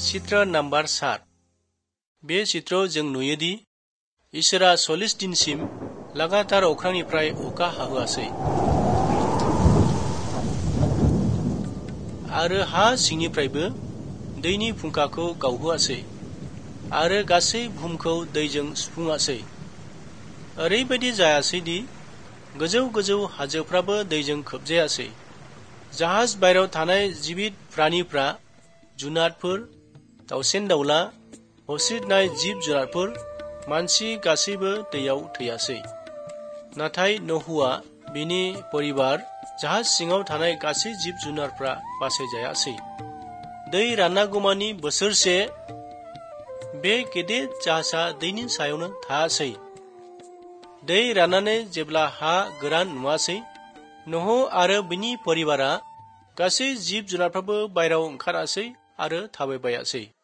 चित्र नम्बर 7 बे चित्रआव जों नुयोदि इसोरा 40 दिनसिम लागातार अख्रांनिफ्राय अखा हाहोआसै आरो हा सिंनिफ्रायबो दैनि फुंखाखौ गावहोआसै आरो गासै बुहुमखौ दैजों सुफुङासै। ओरैबायदि जायासैदि गोजौ गोजौ हाजोफ्राबो दैजों खोबजायासै। जाहाज बायराव थानाय जिबिद प्राणिफ्रा, जुनारफोर, दाउसेन दाउला, हस्रिनाय जिब जुनारफोर, मानसि गासैबो दैयाव थैयासै। नाथाय नहुआ, बिनि परिबार, जाहाज सिङाव थानाय गासै जिब जुनारफ्रा बासायजायासै। दै राननागौमानि बोसोरसे बे गेदेर जाहाजा दैनि सायावनो थायासै। दै राननानै जेब्ला हा गोरान नुवासै, नह आरो बिनि परिबारा, गासै जिब जुनारफ्राबो बायराव ओंखारासै आरो थाबायबायासै।